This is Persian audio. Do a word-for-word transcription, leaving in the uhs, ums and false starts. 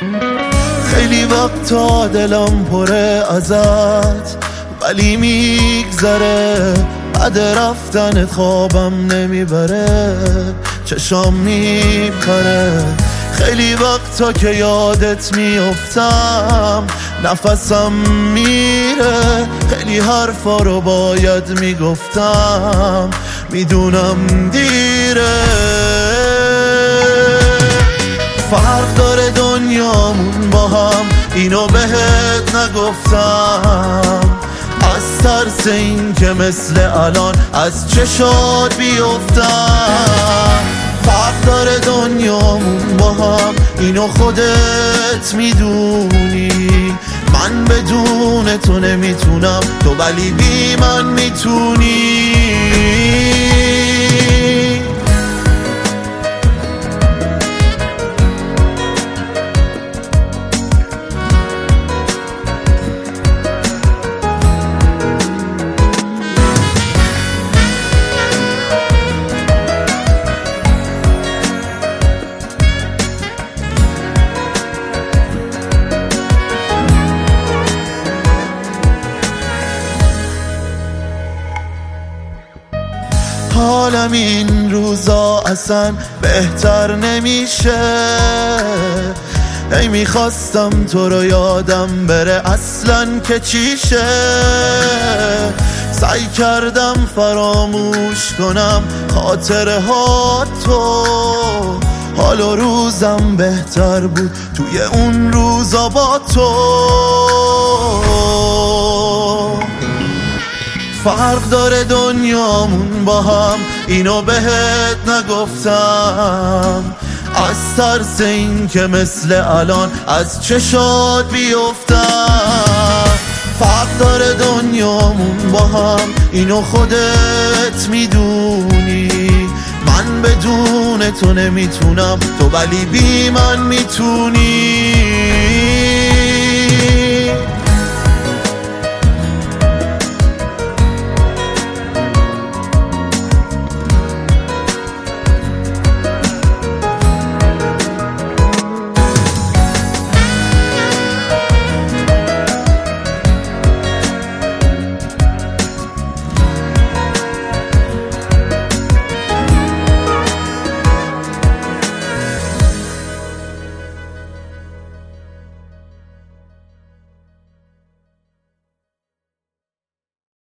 خیلی وقتا دلم پره ازت ولی میگذره، بعد رفتن خوابم نمیبره، چشام میپره. خیلی وقتا که یادت میافتم نفسم میره، خیلی حرفا رو باید میگفتم میدونم دیره. فرق داره دنیامون با هم، اینو بهت نگفتم، از ترس این که مثل الان از چشات بیفتم. فرق داره دنیامون با هم، اینو خودت میدونی، من بدون تو نمیتونم، تو ولی بی من میتونی. حالم این روزا اصلا بهتر نمیشه، ای میخواستم تو رو یادم بره اصلا که چیشه. سعی کردم فراموش کنم خاطره ها تو، حال و روزم بهتر بود توی اون روزا با تو. فرق داره دنیامون با هم، اینو بهت نگفتم، از ترس این که مثل الان از چشات بیفتم. فرق داره دنیامون با هم، اینو خودت میدونی، من بدون تو نمیتونم، تو ولی بی من میتونی.